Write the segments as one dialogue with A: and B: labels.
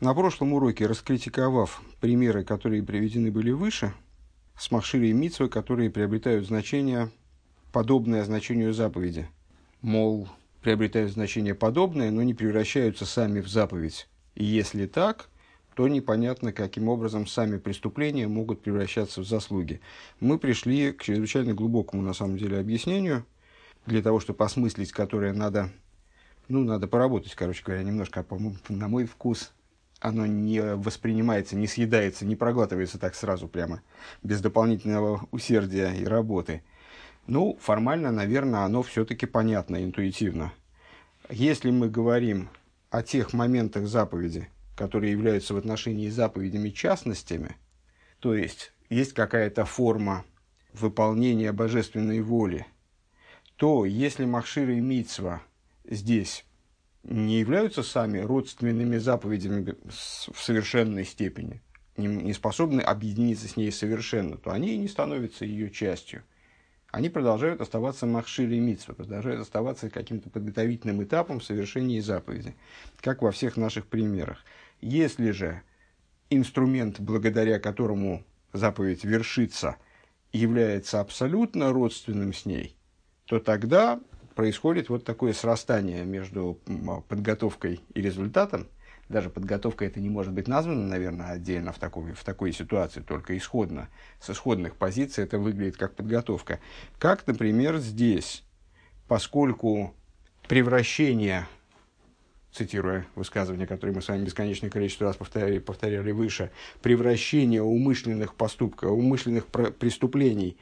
A: На прошлом уроке, раскритиковав примеры, которые приведены были выше, с махширы и мицвы, которые приобретают значение, подобное значению заповеди. Мол, приобретают значение подобное, но не превращаются сами в заповедь. И если так, то непонятно, каким образом сами преступления могут превращаться в заслуги. Мы пришли к чрезвычайно глубокому, на самом деле, объяснению, для того, чтобы осмыслить, которое надо поработать, короче говоря, немножко, на мой вкус. Оно не воспринимается, не съедается, не проглатывается так сразу прямо, без дополнительного усердия и работы. Формально, наверное, оно все-таки понятно, интуитивно. Если мы говорим о тех моментах заповеди, которые являются в отношении заповедями частностями, то есть какая-то форма выполнения божественной воли, то если махшир и мицва здесь не являются сами родственными заповедями в совершенной степени, не способны объединиться с ней совершенно, то они и не становятся ее частью. Они продолжают оставаться махшир и мицва, продолжают оставаться каким-то подготовительным этапом в совершении заповеди, как во всех наших примерах. Если же инструмент, благодаря которому заповедь вершится, является абсолютно родственным с ней, то тогда происходит вот такое срастание между подготовкой и результатом. Даже подготовка это не может быть названа, наверное, отдельно в такой ситуации, только исходно. С исходных позиций это выглядит как подготовка. Как, например, здесь, поскольку превращение, цитируя высказывание, которое мы с вами бесконечное количество раз повторяли выше, превращение умышленных поступков, умышленных преступлений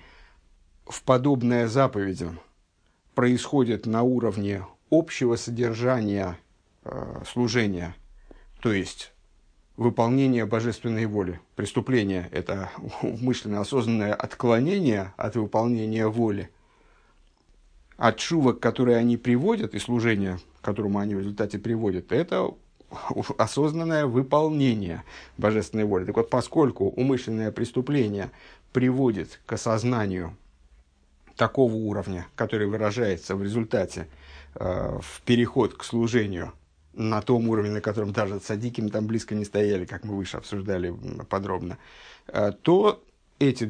A: в подобное заповедям происходит на уровне общего содержания служения, то есть выполнение божественной воли. Преступление – это умышленно осознанное отклонение от выполнения воли. А тшува, которые они приводят, и служение, к которому они в результате приводят, это осознанное выполнение божественной воли. Так вот, поскольку умышленное преступление приводит к осознанию такого уровня, который выражается в результате в переход к служению на том уровне, на котором даже цадиким там близко не стояли, как мы выше обсуждали подробно, то эти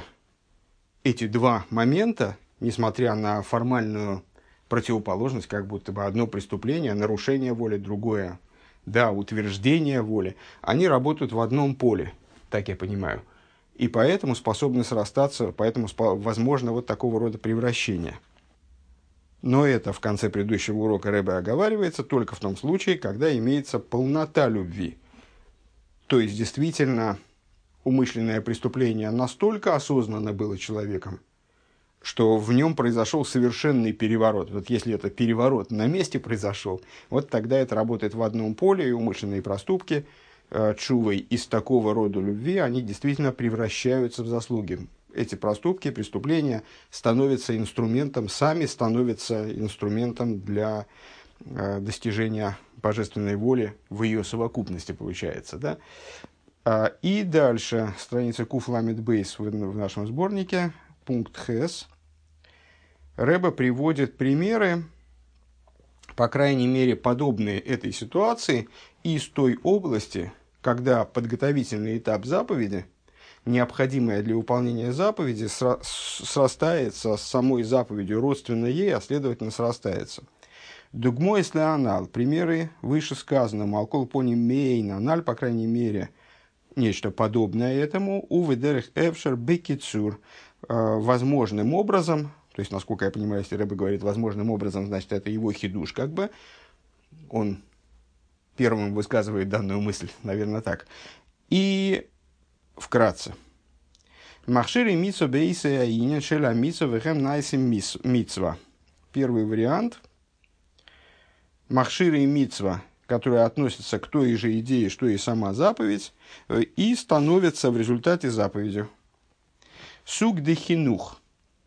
A: два момента, несмотря на формальную противоположность, как будто бы одно преступление, нарушение воли, другое, утверждение воли, они работают в одном поле, так я понимаю. И поэтому способны срастаться, поэтому возможно вот такого рода превращение. Но это в конце предыдущего урока Ребе оговаривается только в том случае, когда имеется полнота любви. То есть, действительно, умышленное преступление настолько осознанно было человеком, что в нем произошел совершенный переворот. Вот если это переворот на месте произошел, вот тогда это работает в одном поле, и умышленные проступки тшувой из такого рода любви, они действительно превращаются в заслуги. Эти проступки, преступления становятся инструментом для достижения божественной воли в ее совокупности, получается. Да? И дальше, страница Куф Ламед Бейс в нашем сборнике, пункт Хес. Ребе приводит примеры, по крайней мере, подобные этой ситуации из той области, когда подготовительный этап заповеди, необходимое для выполнения заповеди, срастается с самой заповедью, родственно ей, а следовательно срастается. Дугмо если анал, примеры вышесказанному, алкол пони мейн аналь, по крайней мере, нечто подобное этому, уведерих эвшер бекицур, возможным образом, то есть, насколько я понимаю, если Ребе говорит возможным образом, значит, это его хидуш, как бы, он первым высказывает данную мысль, наверное, так. И вкратце. Махшири митсва бейсе аинен шеля митсва вехем найсим митсва. Первый вариант. Махшири митсва, которые относятся к той же идее, что и сама заповедь, и становятся в результате заповедью. Сук де хинух.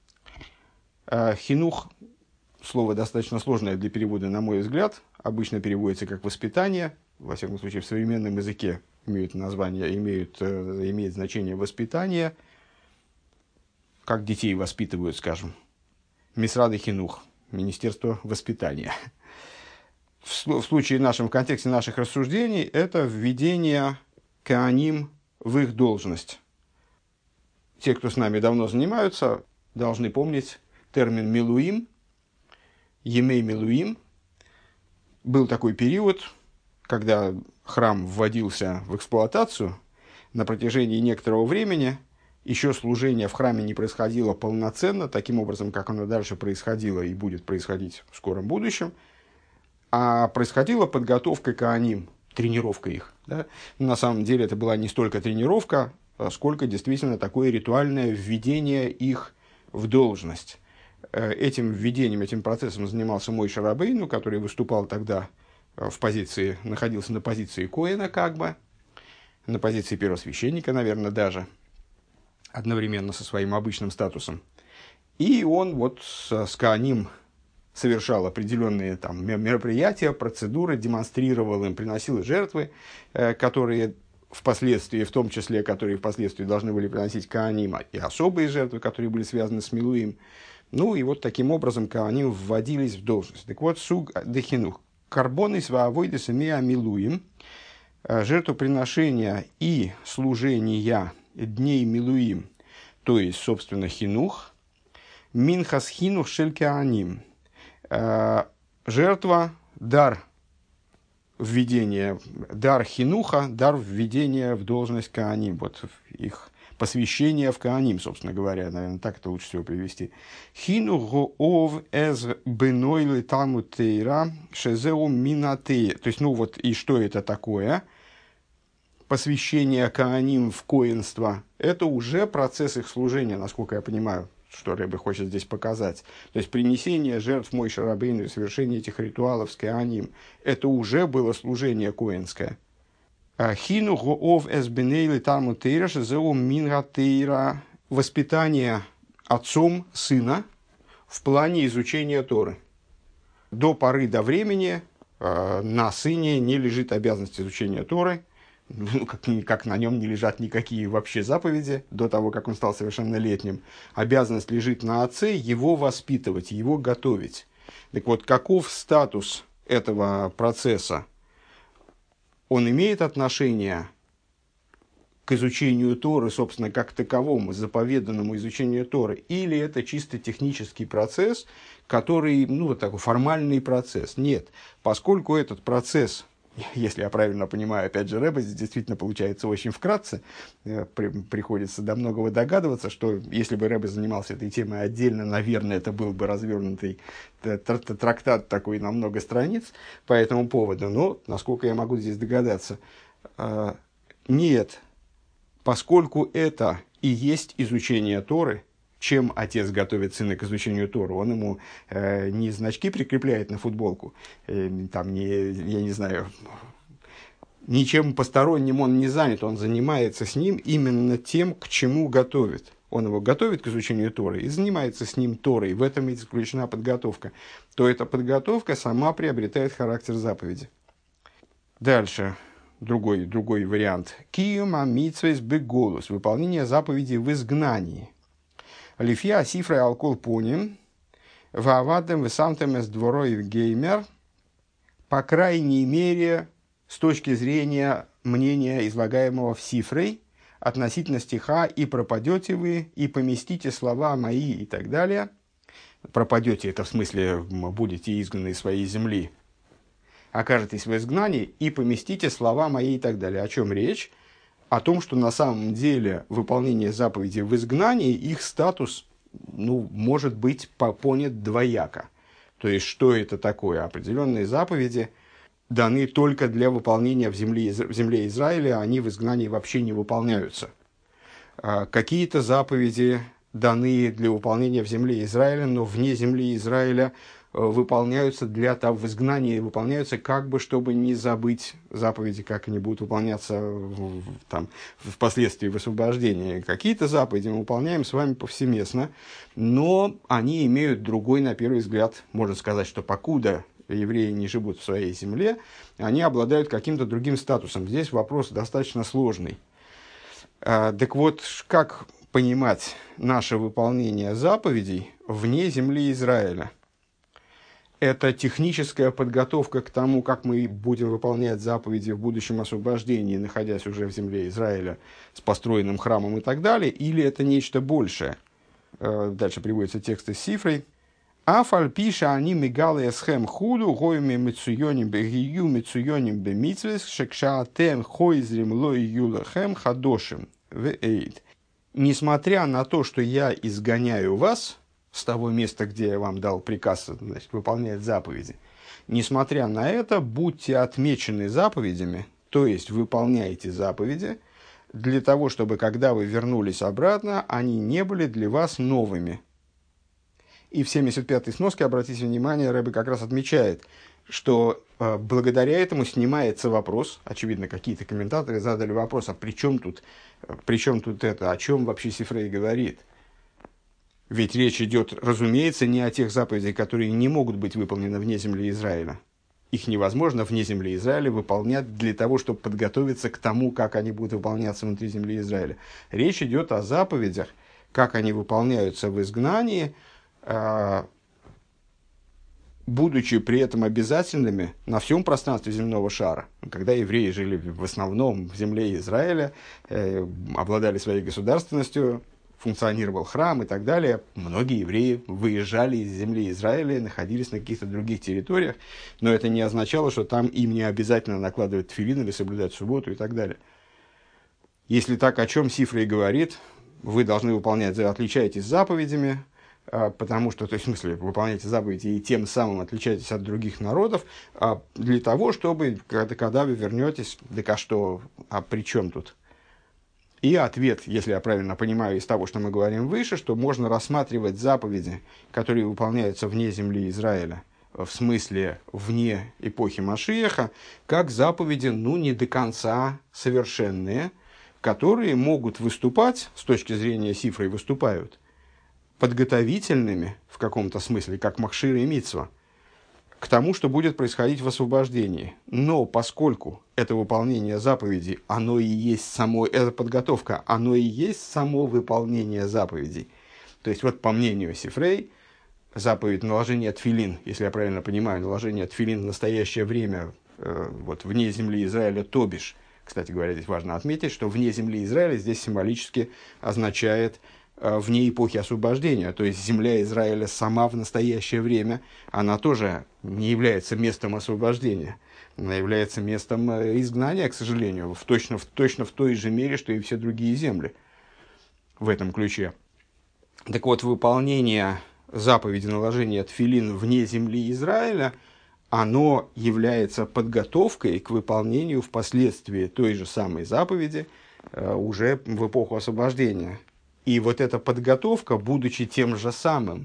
A: Хинух – слово достаточно сложное для перевода, на мой взгляд. Обычно переводится как «воспитание». Во всяком случае, в современном языке имеет значение «воспитание». Как детей воспитывают, скажем. Мисрад и хинух – Министерство воспитания. в случае нашем, в контексте наших рассуждений, это введение коаним в их должность. Те, кто с нами давно занимаются, должны помнить термин «милуим», «емей милуим». Был такой период, когда храм вводился в эксплуатацию, на протяжении некоторого времени еще служение в храме не происходило полноценно, таким образом, как оно дальше происходило и будет происходить в скором будущем, а происходила подготовка коаним, тренировка их. Да? На самом деле это была не столько тренировка, сколько действительно такое ритуальное введение их в должность. Этим введением, этим процессом занимался Мойше Рабейну, который выступал тогда в позиции, находился на позиции коэна, как бы, на позиции первосвященника, наверное, даже, одновременно со своим обычным статусом. И он вот с коаним совершал определенные там мероприятия, процедуры, демонстрировал им, приносил жертвы, которые впоследствии, в том числе, которые впоследствии должны были приносить коаним, и особые жертвы, которые были связаны с милуим. Ну и вот таким образом коаним вводились в должность. Так вот, суг дехинух. Карбоны сваавойдес миа милуим. Жертвоприношения и служения дней милуим, то есть, собственно, хинух. Минхас хинух шель коаним. Жертва, дар введения, дар хинуха, дар введения в должность коаним. Вот их посвящение в коаним, собственно говоря, наверное, так это лучше всего привести. Хинух гоов эз бенойлы таму тейра шезеу минатей. То есть, ну вот, и что это такое? Посвящение коаним в коэнство. Это уже процесс их служения, насколько я понимаю, что Ребе хочет здесь показать. То есть, принесение жертв Мойше Рабейну и совершение этих ритуалов с коаним, это уже было служение коэнское. Хину гоов эсбенейли таму тейра шезеу минга тейра. Воспитание отцом сына в плане изучения Торы. До поры до времени на сыне не лежит обязанность изучения Торы, ну, как на нем не лежат никакие вообще заповеди до того, как он стал совершеннолетним. Обязанность лежит на отце его воспитывать, его готовить. Так вот, каков статус этого процесса? Он имеет отношение к изучению Торы, собственно, как таковому, заповеданному изучению Торы, или это чисто технический процесс, который, ну, вот такой формальный процесс? Нет, поскольку этот процесс, если я правильно понимаю, опять же, Ребе здесь действительно получается очень вкратце, приходится до многого догадываться, что если бы Ребе занимался этой темой отдельно, наверное, это был бы развернутый трактат такой на много страниц по этому поводу, но, насколько я могу здесь догадаться, нет, поскольку это и есть изучение Торы, чем отец готовит сына к изучению Торы? Он ему не значки прикрепляет на футболку, там я не знаю, ничем посторонним он не занят, он занимается с ним именно тем, к чему готовит. Он его готовит к изучению Торы и занимается с ним Торой. В этом и заключена подготовка. То эта подготовка сама приобретает характер заповеди. Дальше. Другой вариант. Киюма митсвейс беголус. Выполнение заповеди в изгнании. Лифья сифра алкол поним, ваавадем весамтем эс дворой геймер, по крайней мере, с точки зрения мнения, излагаемого в сифрой, относительно стиха «и пропадете вы, и поместите слова мои» и так далее. Пропадете, это в смысле будете изгнаны из своей земли, окажетесь в изгнании, и поместите слова мои и так далее. О чем речь? О том, что на самом деле выполнение заповедей в изгнании, их статус, может быть понят двояко. То есть, что это такое? Определенные заповеди даны только для выполнения в земле Израиля, они в изгнании вообще не выполняются. Какие-то заповеди даны для выполнения в земле Израиля, но вне земли Израиля выполняются в изгнании выполняются как бы, чтобы не забыть заповеди, как они будут выполняться впоследствии в освобождении. Какие-то заповеди мы выполняем с вами повсеместно, но они имеют другой, на первый взгляд, можно сказать, что покуда евреи не живут в своей земле, они обладают каким-то другим статусом. Здесь вопрос достаточно сложный. Так вот, как понимать наше выполнение заповедей вне земли Израиля? это техническая подготовка к тому, как мы будем выполнять заповеди в будущем освобождении, находясь уже в земле Израиля с построенным храмом и так далее, или это нечто большее. Дальше приводится текст из Сифрой. Афаль пиша они мигалы эсхэм худу гоями мицуйоним бегию мицуйоним бемитвес шекшаатем хойзрим лой юлахем хадошим вэйд. Несмотря на то, что я изгоняю вас с того места, где я вам дал приказ, значит, выполнять заповеди, несмотря на это, будьте отмечены заповедями, то есть выполняйте заповеди, для того, чтобы, когда вы вернулись обратно, они не были для вас новыми. И в 75-й сноске, обратите внимание, Рэбе как раз отмечает, что благодаря этому снимается вопрос, очевидно, какие-то комментаторы задали вопрос, а при чем тут это, о чем вообще Сифрей говорит? Ведь речь идет, разумеется, не о тех заповедях, которые не могут быть выполнены вне земли Израиля. Их невозможно вне земли Израиля выполнять для того, чтобы подготовиться к тому, как они будут выполняться внутри земли Израиля. Речь идет о заповедях, как они выполняются в изгнании, будучи при этом обязательными на всем пространстве земного шара. Когда евреи жили в основном в земле Израиля, обладали своей государственностью, функционировал храм и так далее, многие евреи выезжали из земли Израиля, находились на каких-то других территориях, но это не означало, что там им не обязательно накладывать тфилин или соблюдать субботу и так далее. Если так, о чем Сифрей говорит, вы должны выполнять, отличаетесь заповедями, потому что, то есть, в смысле, выполняйте заповеди и тем самым отличаетесь от других народов, для того, чтобы, когда вы вернетесь, так а что, а при чем тут? И ответ, если я правильно понимаю из того, что мы говорим выше, что можно рассматривать заповеди, которые выполняются вне земли Израиля, в смысле вне эпохи Машиаха, как заповеди, не до конца совершенные, которые могут выступать, с точки зрения Сифры выступают, подготовительными в каком-то смысле, как махшир и мицва, к тому, что будет происходить в освобождении. Но поскольку это выполнение заповедей, оно и есть само, эта подготовка, оно и есть само выполнение заповедей. То есть, вот по мнению Сифрей, заповедь наложения тфилин, если я правильно понимаю, наложение тфилин в настоящее время, вот вне земли Израиля, тобиш. Кстати говоря, здесь важно отметить, что вне земли Израиля здесь символически означает вне эпохи освобождения, то есть земля Израиля сама в настоящее время, она тоже не является местом освобождения, она является местом изгнания, к сожалению, точно в той же мере, что и все другие земли в этом ключе. Так вот, выполнение заповеди наложения тфилин вне земли Израиля, оно является подготовкой к выполнению впоследствии той же самой заповеди уже в эпоху освобождения. И вот эта подготовка, будучи тем же самым,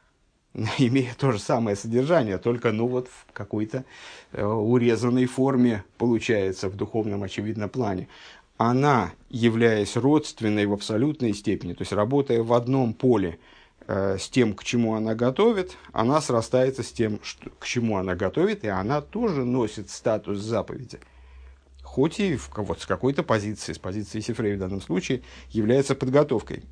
A: имея то же самое содержание, только в какой-то урезанной форме получается в духовном, очевидно, плане, она, являясь родственной в абсолютной степени, то есть работая в одном поле с тем, к чему она готовит, она срастается с тем, к чему она готовит, и она тоже носит статус заповеди. Хоть и с какой-то позиции, с позиции Сифрей в данном случае, является подготовкой.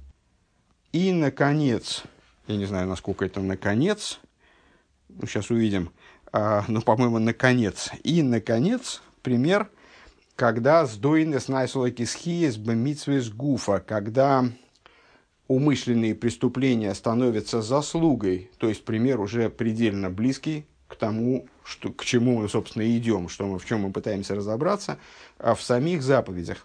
A: И, наконец, я не знаю, насколько это наконец, сейчас увидим, по-моему, наконец. И, наконец, пример, когда сдоинес найсолокис хиес бемитсвес гуфа, когда умышленные преступления становятся заслугой, то есть пример уже предельно близкий к тому, к чему мы, собственно, и идем, в чем мы пытаемся разобраться, в самих заповедях.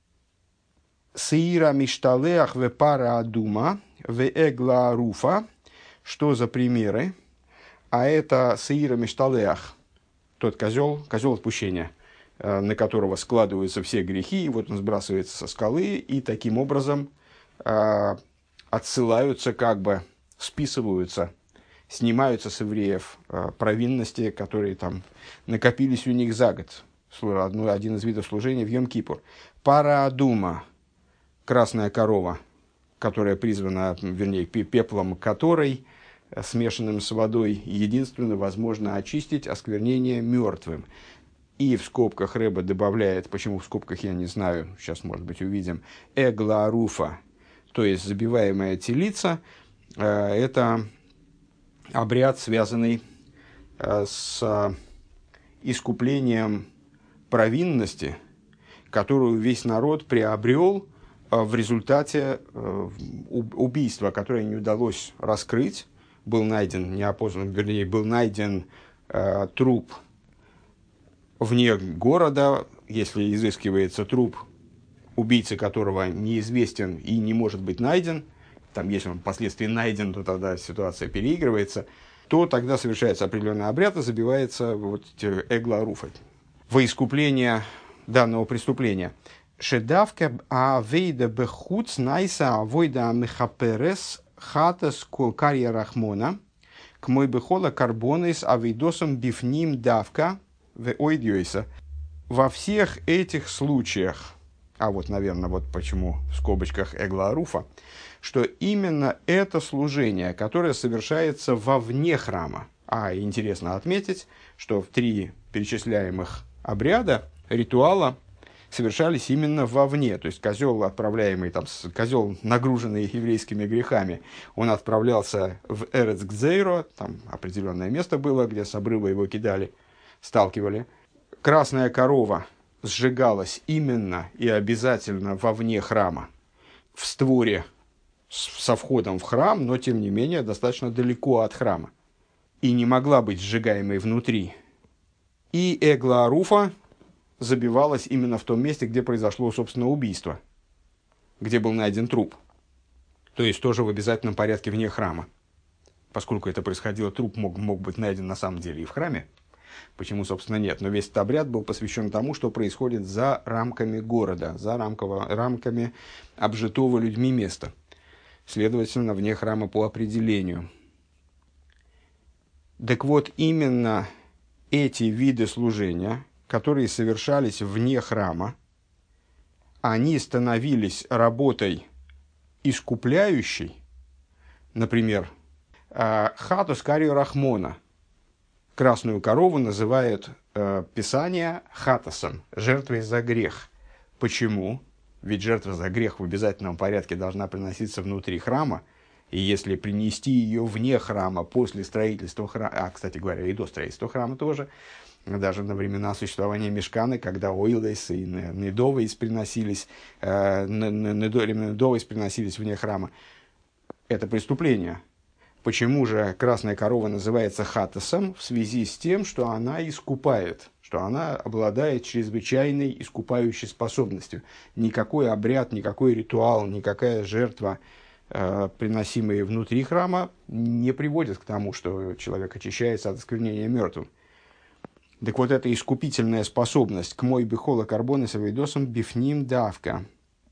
A: Сеира мишталеах ве пара адума ве эгла руфа. Что за примеры? А это сеира мишталеах, тот козел отпущения, на которого складываются все грехи, и вот он сбрасывается со скалы, и таким образом отсылаются, списываются, снимаются с евреев провинности, которые там накопились у них за год. Один из видов служения в Йом-Кипур. Парадума, красная корова, которая призвана, пеплом которой, смешанным с водой, единственно возможно очистить осквернение мертвым. И в скобках Рэбе добавляет, почему в скобках я не знаю, сейчас, может быть, увидим, эгларуфа, то есть забиваемая телица, это обряд, связанный с искуплением провинности, которую весь народ приобрел в результате убийства, которое не удалось раскрыть. Был найден неопознанным, вернее, был найден труп вне города, если изыскивается труп, убийца которого неизвестен и не может быть найден, там, если он впоследствии найден, то тогда ситуация переигрывается, то тогда совершается определенный обряд и забивается вот эгла руфа во искупление данного преступления. Шедавка авейда бехуц найса авойда мехаперес хатас карья рахмона к мой бехола карбонис авейдосом бифним давка в ойдьёйса. Во всех этих случаях, а вот, наверное, вот почему в скобочках эгла руфа, что именно это служение, которое совершается вовне храма. А интересно отметить, что в 3 перечисляемых обряда, ритуала, совершались именно вовне. То есть козел, отправляемый, козел, нагруженный еврейскими грехами, он отправлялся в Эрец Гзейро, там определенное место было, где с обрыва его кидали, сталкивали. Красная корова сжигалась именно и обязательно вовне храма, в створе со входом в храм, но тем не менее достаточно далеко от храма, и не могла быть сжигаемой внутри. И эгла руфа забивалась именно в том месте, где произошло, собственно, убийство, где был найден труп, то есть тоже в обязательном порядке вне храма. Поскольку это происходило, труп мог быть найден на самом деле и в храме, почему, собственно, нет. Но весь этот обряд был посвящен тому, что происходит за рамками города, за рамками обжитого людьми места. Следовательно, вне храма по определению. Так вот, именно эти виды служения, которые совершались вне храма, они становились работой искупляющей. Например, хатус карью рахмона. Красную корову называют Писание хатасом, жертвой за грех. Почему? Ведь жертва за грех в обязательном порядке должна приноситься внутри храма, и если принести ее вне храма после строительства храма, кстати говоря, и до строительства храма тоже, даже на времена существования Мишкана, когда Ойлес и Недовейс приносились, вне храма, это преступление. Почему же красная корова называется хатасом? В связи с тем, что она искупает, что она обладает чрезвычайной искупающей способностью. Никакой обряд, никакой ритуал, никакая жертва, приносимые внутри храма, не приводят к тому, что человек очищается от осквернения мертвым. Так вот, эта искупительная способность к мой бихола карбона с авейдосом бифним давка.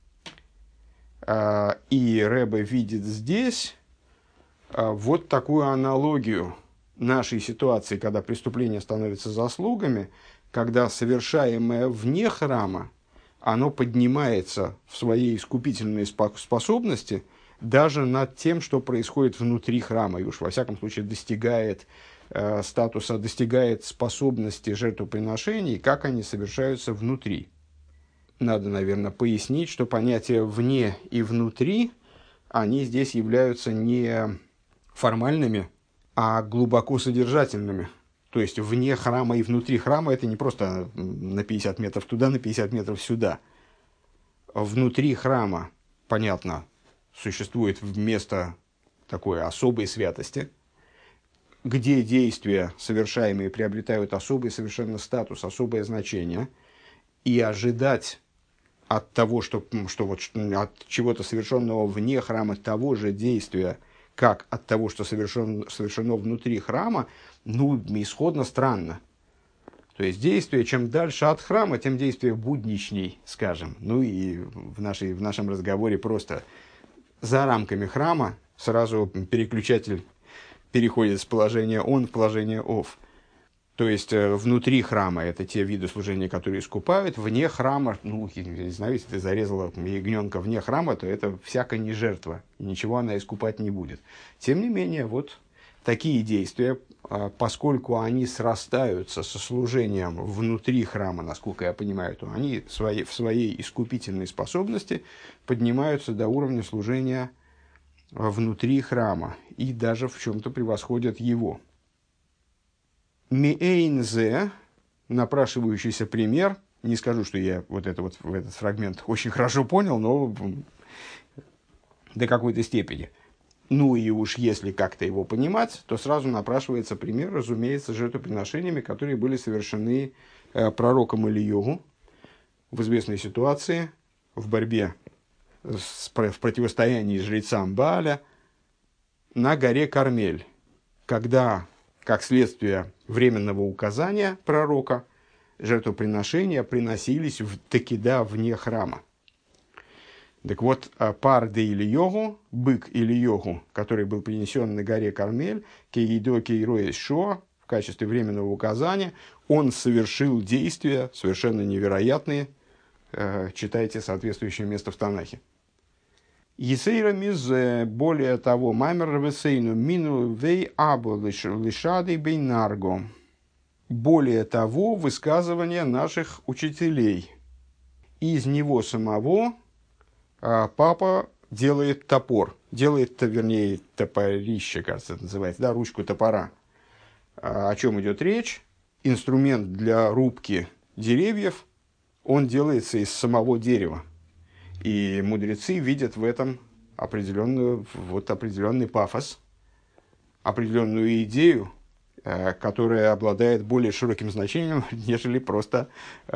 A: И Ребе видит здесь вот такую аналогию нашей ситуации, когда преступление становится заслугами, когда совершаемое вне храма, оно поднимается в своей искупительной способности даже над тем, что происходит внутри храма, и уж во всяком случае достигает статуса, достигает способности жертвоприношений, как они совершаются внутри. Надо, наверное, пояснить, что понятия «вне» и «внутри», они здесь являются не формальными, а глубоко содержательными. То есть вне храма и внутри храма это не просто на 50 метров туда, на 50 метров сюда. Внутри храма, понятно, существует место такой особой святости, где действия, совершаемые, приобретают особый совершенно статус, особое значение, и ожидать от того, что от чего-то совершенного вне храма того же действия, как от того, что совершено внутри храма, исходно странно. То есть действие, чем дальше от храма, тем действие будничней, скажем. И в нашем разговоре просто за рамками храма сразу переключатель переходит с положения «он» в положение «off». То есть внутри храма это те виды служения, которые искупают, вне храма, я не знаю, если ты зарезала ягненка вне храма, то это всяко не жертва, и ничего она искупать не будет. Тем не менее, вот такие действия, поскольку они срастаются со служением внутри храма, насколько я понимаю, то они в своей искупительной способности поднимаются до уровня служения внутри храма и даже в чем-то превосходят его. Миэйнзе, напрашивающийся пример, не скажу, что я вот этот фрагмент очень хорошо понял, но до какой-то степени. Ну и уж если как-то его понимать, то сразу напрашивается пример, разумеется, жертвоприношениями, которые были совершены пророком Ильёгу в известной ситуации, в борьбе, в противостоянии жрецам Бааля на горе Кармель, когда, как следствие временного указания пророка, жертвоприношения приносились такида вне храма. Так вот, пар де Ильёгу, бык Ильёгу, который был принесен на горе Кармель, кейдо кейроэс шоа, в качестве временного указания, он совершил действия совершенно невероятные. Читайте соответствующее место в Танахе. Есейра мизе, более того, маймер весейну мину вей або лишады бейнарго. Более того, высказывания наших учителей. Из него самого папа делает топор, вернее, топорище, кажется, это называется, да, ручку топора. О чем идет речь? Инструмент для рубки деревьев, он делается из самого дерева. И мудрецы видят в этом определенный пафос, определенную идею, которая обладает более широким значением, нежели просто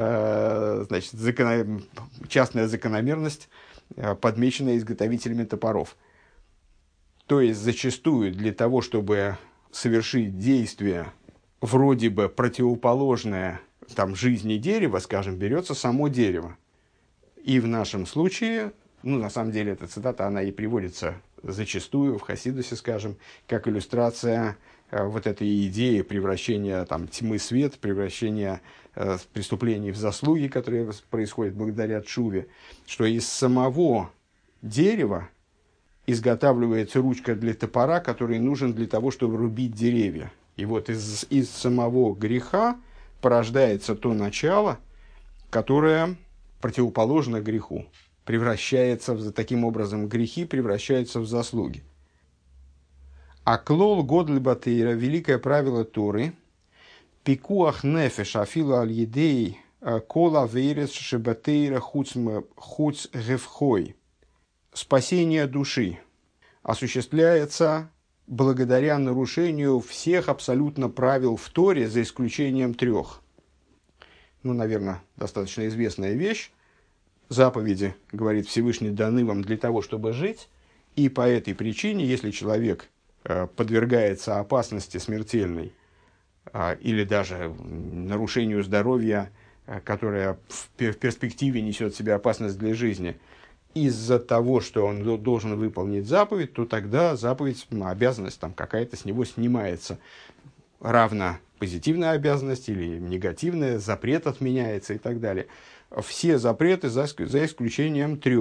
A: частная закономерность, подмеченная изготовителями топоров. То есть, зачастую для того, чтобы совершить действие, вроде бы противоположное жизни дерева, скажем, берется само дерево. И в нашем случае, на самом деле, эта цитата, она и приводится зачастую в Хасидусе, скажем, как иллюстрация вот этой идеи превращения тьмы в свет, превращения преступлений в заслуги, которые происходят благодаря тшуве, что из самого дерева изготавливается ручка для топора, который нужен для того, чтобы рубить деревья. И вот из самого греха порождается то начало, которое противоположно греху. Таким образом, грехи превращаются в заслуги. А клол годль батейра, великое правило Торы, пикуах нефеш афила аль-едей кола вейрес шебатейра хуц гевхой. Спасение души осуществляется благодаря нарушению всех абсолютно правил в Торе, за исключением 3. Наверное, достаточно известная вещь. Заповеди, говорит Всевышний, даны вам для того, чтобы жить. И по этой причине, если человек подвергается опасности смертельной или даже нарушению здоровья, которое в перспективе несет в себе опасность для жизни, из-за того, что он должен выполнить заповедь, то тогда заповедь, обязанность какая-то с него снимается. Равно позитивная обязанность или негативная, запрет отменяется и так далее. Все запреты за исключением 3.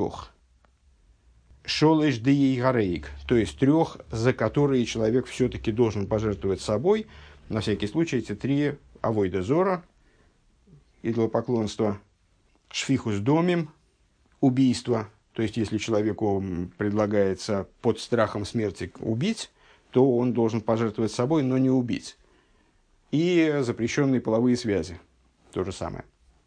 A: Шолеш де гарейк, то есть 3, за которые человек все-таки должен пожертвовать собой. На всякий случай эти 3 авойда зора, идолопоклонство, шфихус домим, убийство. То есть, если человеку предлагается под страхом смерти убить, то он должен пожертвовать собой, но не убить. И запрещенные половые связи. То же самое.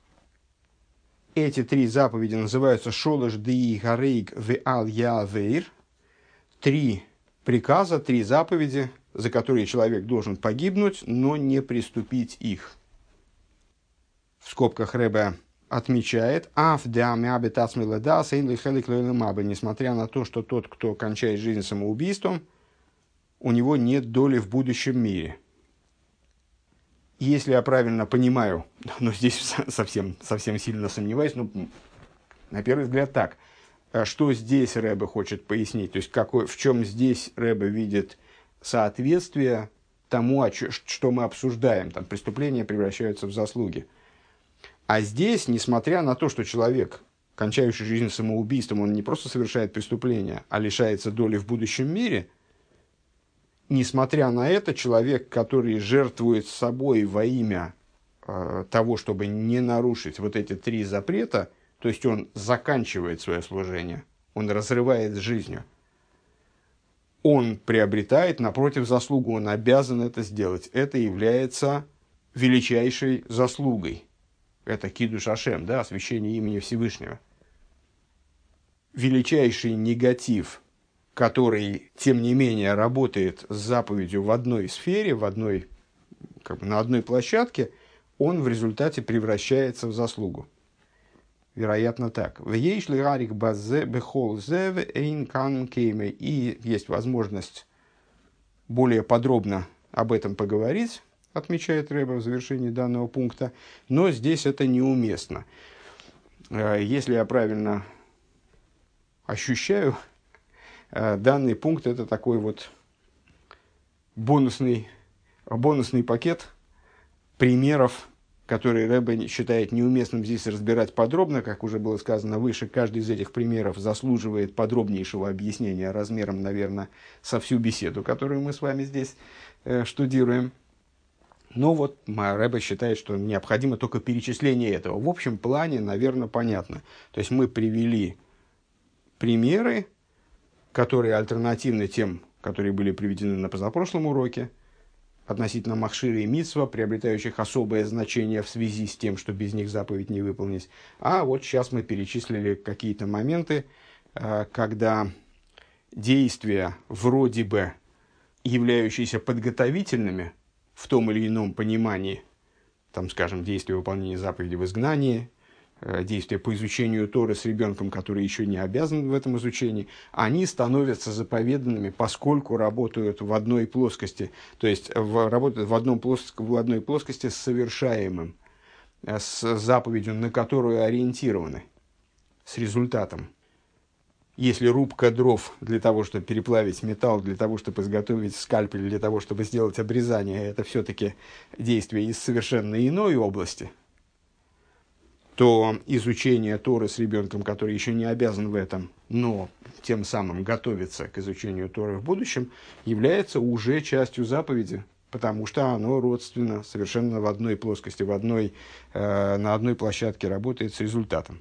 A: Эти 3 заповеди называются «Шолеш дии гарейк ве ал яавейр». 3 приказа, 3 заповеди, за которые человек должен погибнуть, но не приступить их. В скобках Ребе отмечает, несмотря на то, что тот, кто кончает жизнь самоубийством, у него нет доли в будущем мире. Если я правильно понимаю, но здесь совсем сильно сомневаюсь, на первый взгляд так, что здесь Ребе хочет пояснить, то есть в чем здесь Ребе видит соответствие тому, что мы обсуждаем, преступления превращаются в заслуги. А здесь, несмотря на то, что человек, кончающий жизнь самоубийством, он не просто совершает преступление, а лишается доли в будущем мире, несмотря на это, человек, который жертвует собой во имя того, чтобы не нарушить вот эти 3 запрета, то есть он заканчивает свое служение, он разрывает с жизнью, он приобретает, напротив, заслугу, он обязан это сделать. Это является величайшей заслугой. Это кидуш Ашем, да, освящение имени Всевышнего. Величайший негатив, который, тем не менее, работает с заповедью в одной сфере, на одной площадке, он в результате превращается в заслугу. Вероятно, так. И есть возможность более подробно об этом поговорить, отмечает Ребе в завершении данного пункта, но здесь это неуместно. Если я правильно ощущаю, данный пункт – это такой вот бонусный пакет примеров, которые Ребе считает неуместным здесь разбирать подробно. Как уже было сказано выше, каждый из этих примеров заслуживает подробнейшего объяснения размером, наверное, со всю беседу, которую мы с вами здесь штудируем. Но вот Ребе считает, что необходимо только перечисление этого. В общем плане, наверное, понятно. То есть мы привели примеры, которые альтернативны тем, которые были приведены на позапрошлом уроке, относительно махшира и мицва, приобретающих особое значение в связи с тем, что без них заповедь не выполнить. А вот сейчас мы перечислили какие-то моменты, когда действия, вроде бы являющиеся подготовительными в том или ином понимании, там, скажем, действия выполнения заповеди в изгнании, действия по изучению Торы с ребенком, который еще не обязан в этом изучении, они становятся заповеданными, поскольку работают в одной плоскости, то есть работают в одной плоскости с совершаемым, с заповедью, на которую ориентированы, с результатом. Если рубка дров для того, чтобы переплавить металл, для того, чтобы изготовить скальпель, для того, чтобы сделать обрезание, это все-таки действие из совершенно иной области, то изучение Торы с ребенком, который еще не обязан в этом, но тем самым готовится к изучению Торы в будущем, является уже частью заповеди, потому что оно родственно, совершенно в одной плоскости, на одной площадке работает с результатом.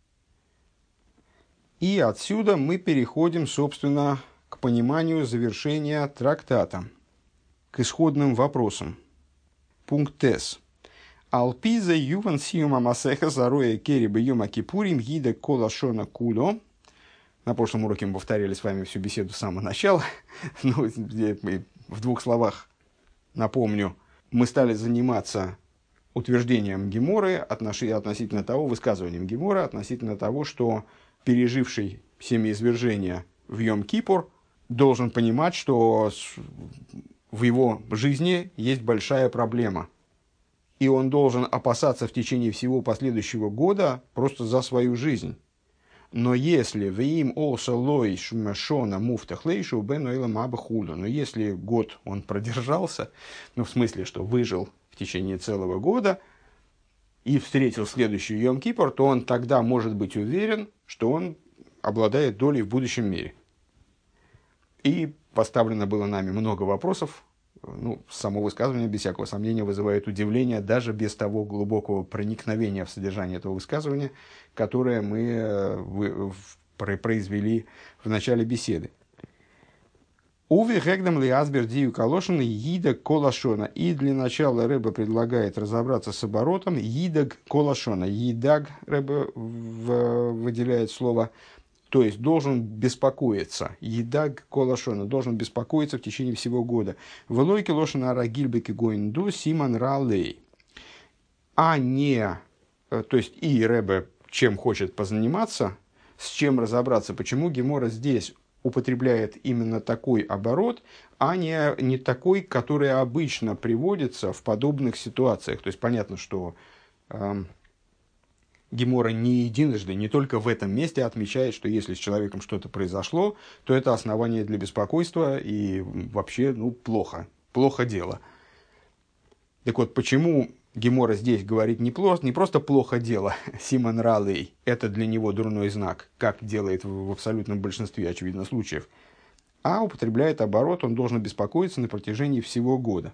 A: И отсюда мы переходим, собственно, к пониманию завершения трактата, к исходным вопросам. Пункт С. Алпиза юван сиума масеха зароя кериба юма кипурим гида кола шона куло. На прошлом уроке мы повторяли с вами всю беседу с самого начала. В двух словах напомню. Мы стали заниматься утверждением Геморы относительно того, высказыванием Геморы относительно того, что переживший семяизвержение в Йом-Кипур должен понимать, что в его жизни есть большая проблема. И он должен опасаться в течение всего последующего года просто за свою жизнь. Но если веим олсалой шмешона муфтахлейшу бенуэлам абхуду, но если год он продержался, в смысле, что выжил в течение целого года и встретил следующий Йом-Кипур, то он тогда может быть уверен, что он обладает долей в будущем мире. И поставлено было нами много вопросов. Само высказывание, без всякого сомнения, вызывает удивление, даже без того глубокого проникновения в содержание этого высказывания, которое мы произвели в начале беседы. Уви гэгдам ли азбер дию калошина йидаг колашона. И для начала Ребе предлагает разобраться с оборотом йидаг колашона. Йидаг Ребе выделяет слово, то есть должен беспокоиться. Йидаг колашона, должен беспокоиться в течение всего года. Велойки лошана рагильбеки гоинду симан ралей. А не, то есть и Ребе чем хочет позаниматься, с чем разобраться, почему Гемора здесь употребляет именно такой оборот, а не такой, который обычно приводится в подобных ситуациях. То есть понятно, что Гемора не единожды, не только в этом месте отмечает, что если с человеком что-то произошло, то это основание для беспокойства и вообще плохо дело. Так вот, почему Гемора здесь говорит не просто плохо дело, симан ралей, это для него дурной знак, как делает в абсолютном большинстве, очевидно, случаев, а употребляет оборот, он должен беспокоиться на протяжении всего года.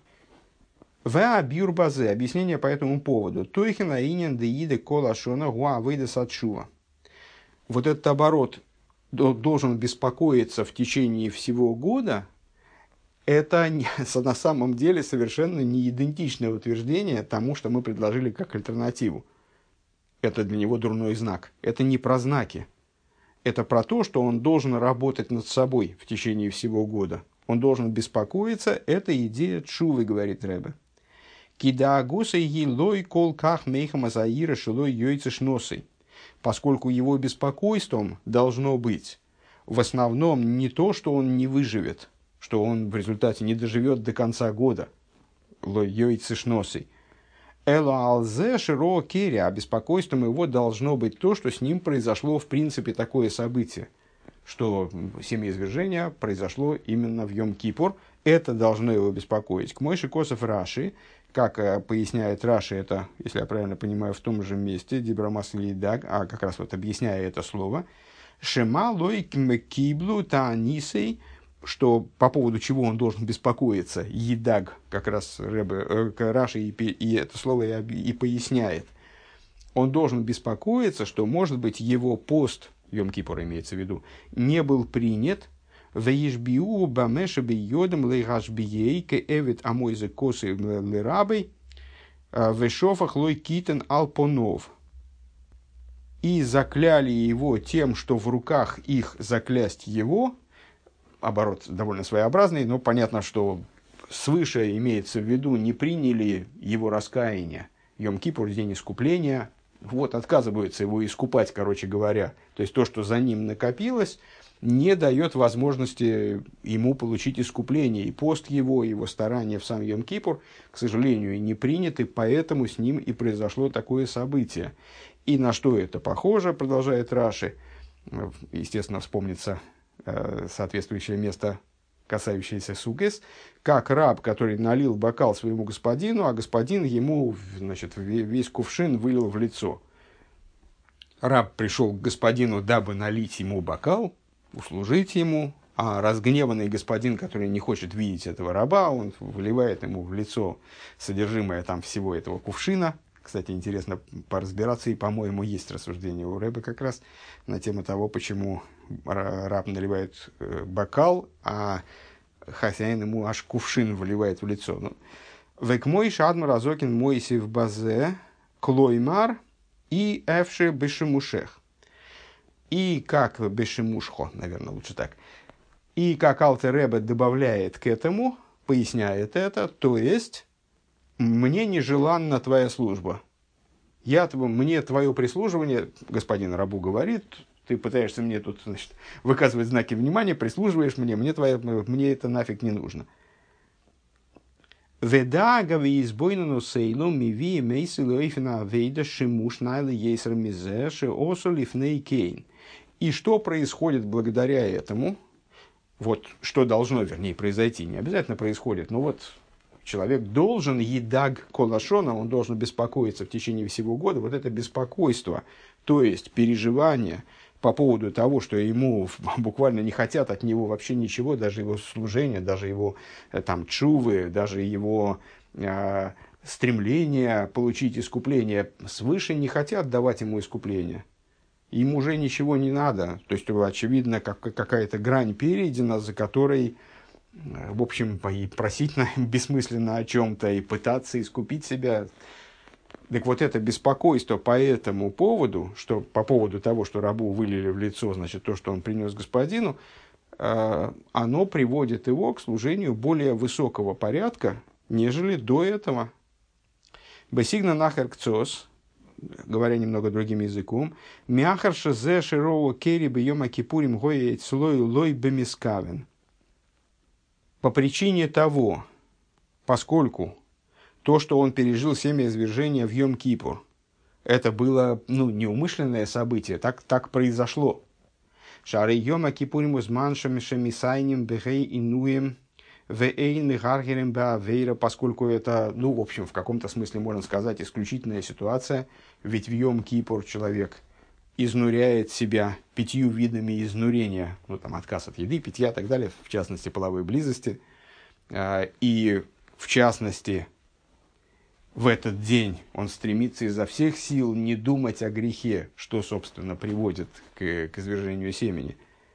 A: Базе, объяснение по этому поводу. Тойхина инин деиде колашона гуа выйда садшува. Вот этот оборот должен беспокоиться в течение всего года, Это на самом деле совершенно не идентичное утверждение тому, что мы предложили как альтернативу. Это для него дурной знак. Это не про знаки. Это про то, что он должен работать над собой в течение всего года. Он должен беспокоиться. Это идея тшувы, говорит Ребе. Кидаагуса и лой кол ках мейхама заира шилой йойцеш носой. Поскольку его беспокойством должно быть в основном не то, что он не выживет, что он в результате не доживет до конца года. Лой йойцеш носой. Эла алзе широ керри, а беспокойством его должно быть то, что с ним произошло в принципе такое событие, что семяизвержение произошло именно в Йом-Кипур. Это должно его беспокоить. К Мойше Косов Раши, как поясняет Раши, это, если я правильно понимаю, в том же месте, Дибрамас Лидаг, а как раз вот объясняя это слово, Шема лой киблу таанисей, что по поводу чего он должен беспокоиться, едаг, как раз Раши и это слово и поясняет. Он должен беспокоиться, что, может быть, его пост, Йом-Кипур имеется в виду, не был принят, «Ваишбиу бамеша бейодам лейгашбией ке эвит амойзе косы лерабей вешофах лой китен алпонов». И закляли его тем, что в руках их заклясть его. Оборот довольно своеобразный, но понятно, что свыше имеется в виду, не приняли его раскаяние. Йом-Кипур, день искупления, вот отказываются его искупать, короче говоря. То есть то, что за ним накопилось, не дает возможности ему получить искупление. И пост его старания в сам Йом-Кипур, к сожалению, не приняты, поэтому с ним и произошло такое событие. И на что это похоже, продолжает Раши, естественно, вспомнится соответствующее место, касающееся сугес, как раб, который налил бокал своему господину, а господин ему, значит, весь кувшин вылил в лицо. Раб пришел к господину, дабы налить ему бокал, услужить ему, а разгневанный господин, который не хочет видеть этого раба, он выливает ему в лицо содержимое там всего этого кувшина. Кстати, интересно поразбираться, и, по-моему, есть рассуждение у Ребе как раз на тему того, почему раб наливает бокал, а хозяин ему аж кувшин выливает в лицо. Век мой шадмар азокин мойси в базе клоймар и эвши бешемушех. И как бешемушхо, наверное, лучше так. И как Алтер Ребе добавляет к этому, поясняет это, то есть... «Мне нежеланна твоя служба. Мне твое прислуживание, господин рабу говорит, ты пытаешься мне тут, значит, выказывать знаки внимания, прислуживаешь мне это нафиг не нужно». «Ведагави избойнану сейлу миви мейси лойфина вейда шимуш найлы ейсер мизе ши осу лифней кейн». И что происходит благодаря этому? Вот что должно, вернее, произойти. Не обязательно происходит, но вот... Человек должен едаг колашона, он должен беспокоиться в течение всего года. Вот это беспокойство, то есть переживание по поводу того, что ему буквально не хотят от него вообще ничего, даже его служения, даже его там чувы, даже его стремление получить искупление свыше не хотят давать ему искупление. Им уже ничего не надо. То есть, очевидно, какая-то грань перейдена, за которой... В общем, и просить бессмысленно о чем-то, и пытаться искупить себя. Так вот, это беспокойство по этому поводу, что по поводу того, что рабу вылили в лицо, значит, то, что он принес господину, оно приводит его к служению более высокого порядка, нежели до этого. Бесигна нахер кцос, говоря немного другим языком, мяхар шезе широу керри бьема кипурим гоеет слой лой бемискавен. По причине того, поскольку то, что он пережил семяизвержение в Йом-Кипур, это было неумышленное событие, так произошло. Шары Йома Кипурим узманшами шемисайним бегей инуем вейн гаргерем баавейра, поскольку это, в общем, в каком-то смысле можно сказать, исключительная ситуация, ведь в Йом-Кипур человек изнуряет себя 5 видами изнурения, отказ от еды, питья и так далее, в частности, половой близости. И, в частности, в этот день он стремится изо всех сил не думать о грехе, что, собственно, приводит к извержению семени.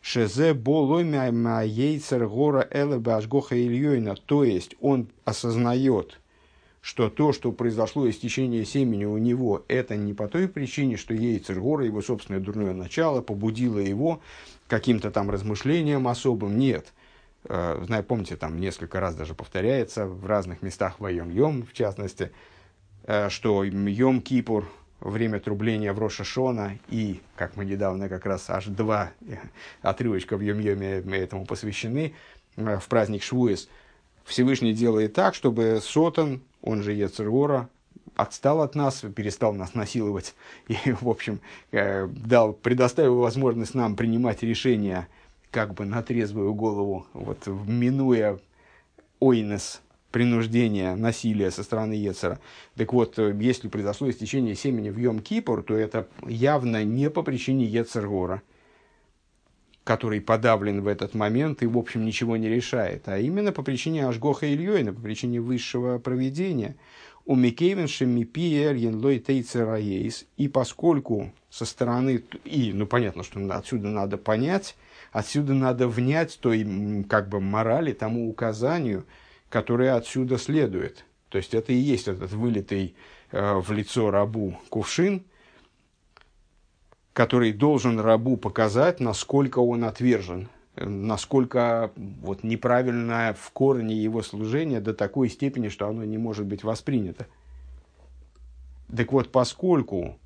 A: Шезе болой яйцер гора элебе ашгоха ильёйна. То есть он осознает, что то, что произошло из течения семени у него, это не по той причине, что яйцер гора, его собственное дурное начало, побудило его каким-то там размышлениям особым. Нет. Помните, там несколько раз даже повторяется в разных местах в Йом-Йом, в частности, что Йом-Кипур, время трубления в Рош ха-Шана, и, как мы недавно как раз аж 2 отрывочка в Йом-Йоме этому посвящены, в праздник Швуэс, Всевышний делает так, чтобы Сотан, он же Йецер гора, отстал от нас, перестал нас насиловать и, в общем, предоставил возможность нам принимать решения как бы на трезвую голову, вот, минуя ойнес, принуждение, насилие со стороны Йецера. Так вот, если произошло истечение семени в Йом-Кипур, то это явно не по причине Йецер гора, который подавлен в этот момент и, в общем, ничего не решает, а именно по причине Ашгоха Ильёйна, по причине высшего провидения. У Микейвенши Мипиер Янлой Тейцераейс. И поскольку со стороны, понятно, что отсюда надо понять, отсюда надо внять той как бы морали, тому указанию, которое отсюда следует. То есть это и есть этот вылитый в лицо рабу кувшин, который должен рабу показать, насколько он отвержен, насколько вот, неправильно в корне его служение до такой степени, что оно не может быть воспринято. Так вот, поскольку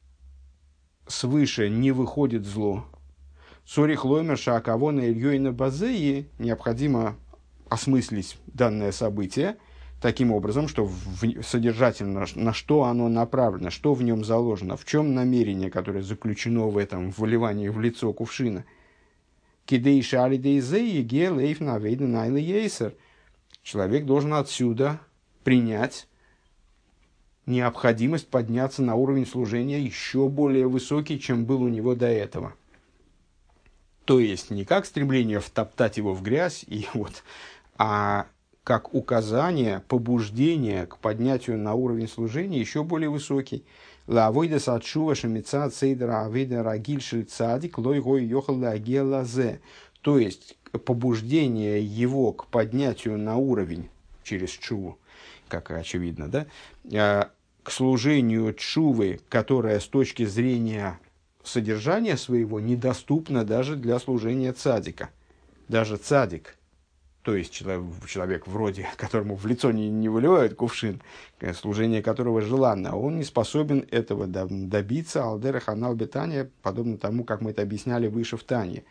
A: свыше не выходит зло, Сорих лоймер шаакавона ильёйна базеи, необходимо осмыслить данное событие таким образом, что содержательно, на что оно направлено, что в нем заложено, в чем намерение, которое заключено в этом вливании в лицо кувшина. Человек должен отсюда принять необходимость подняться на уровень служения еще более высокий, чем был у него до этого. То есть не как стремление втоптать его в грязь, а как указание, побуждение к поднятию на уровень служения еще более высокий. То есть побуждение его к поднятию на уровень через чуву, как очевидно, да, к служению чувы, которая с точки зрения содержания своего недоступна даже для служения цадика. Даже цадик, то есть человек вроде, которому в лицо не выливают кувшин, служение которого желанно, он не способен этого добиться, алдера ханал бетания, подобно тому, как мы это объясняли выше в Тане.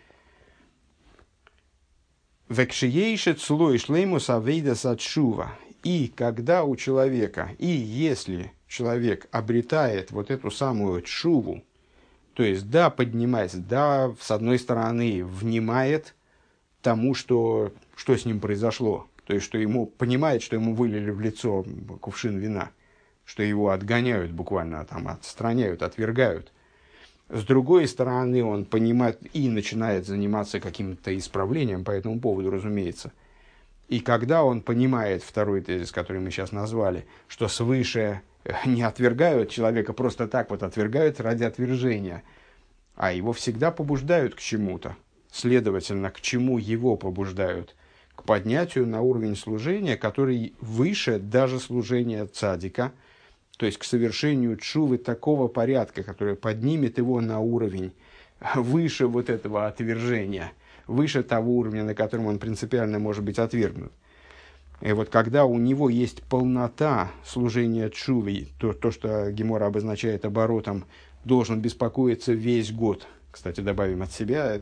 A: Векшиейшет слой шлеймус авейда садшува. И когда у человека, и если человек обретает вот эту самую тшуву, то есть, да, поднимается, да, с одной стороны, внимает тому, что с ним произошло. То есть, что ему понимает, что ему вылили в лицо кувшин вина, что его отгоняют буквально, там, отстраняют, отвергают. С другой стороны, он понимает и начинает заниматься каким-то исправлением по этому поводу, разумеется. И когда он понимает второй тезис, который мы сейчас назвали, что свыше не отвергают человека просто так вот, отвергают ради отвержения, а его всегда побуждают к чему-то. Следовательно, к чему его побуждают? К поднятию на уровень служения, который выше даже служения цадика, то есть к совершению тшувы такого порядка, который поднимет его на уровень выше вот этого отвержения, выше того уровня, на котором он принципиально может быть отвергнут. И вот когда у него есть полнота служения тшувы, то, что Гемора обозначает оборотом, должен беспокоиться весь год. Кстати, добавим от себя,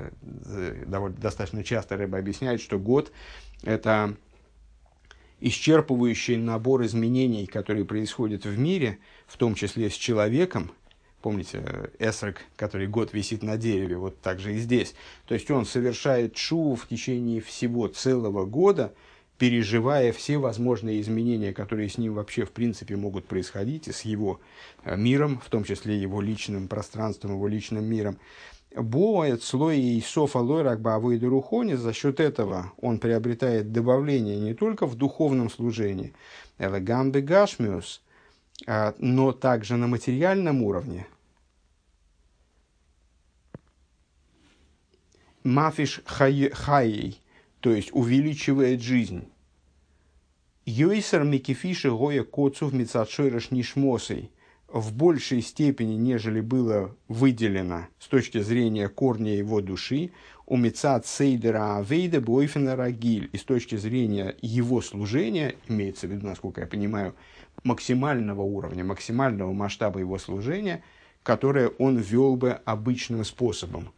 A: достаточно часто Рэбе объясняет, что год – это исчерпывающий набор изменений, которые происходят в мире, в том числе с человеком. Помните, эсрог, который год висит на дереве, вот так же и здесь. То есть он совершает тшуву в течение всего целого года, переживая все возможные изменения, которые с ним вообще в принципе могут происходить, и с его миром, в том числе его личным пространством, его личным миром. Боэт слой и софа лойрак баавой дурухони, за счет этого он приобретает добавление не только в духовном служении, элегамбе гашмиус, но также на материальном уровне. мафиш хаей, то есть увеличивает жизнь. Йойсер микифиши гоя коцов мицатшойраш нишмосой, в большей степени, нежели было выделено с точки зрения корня его души, у мицат сейдера авейда бойфена рагиль, и с точки зрения его служения, имеется в виду, насколько я понимаю, максимального уровня, максимального масштаба его служения, которое он вел бы обычным способом.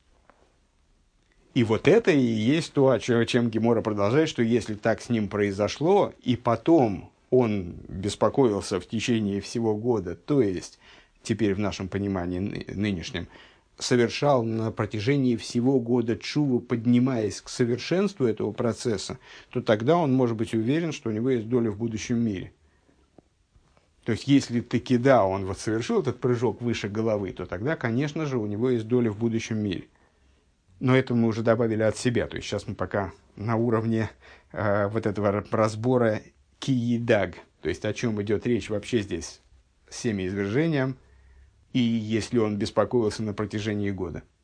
A: И вот это и есть то, чем Гемора продолжает, что если так с ним произошло, и потом он беспокоился в течение всего года, то есть, теперь в нашем понимании нынешнем, совершал на протяжении всего года тшуву, поднимаясь к совершенству этого процесса, то тогда он может быть уверен, что у него есть доля в будущем мире. То есть, если таки да, он вот совершил этот прыжок выше головы, то тогда, конечно же, у него есть доля в будущем мире. Но это мы уже добавили от себя. То есть, сейчас мы пока на уровне вот этого разбора киедаг. То есть, о чем идет речь вообще здесь с семяизвержением, и если он беспокоился на протяжении года.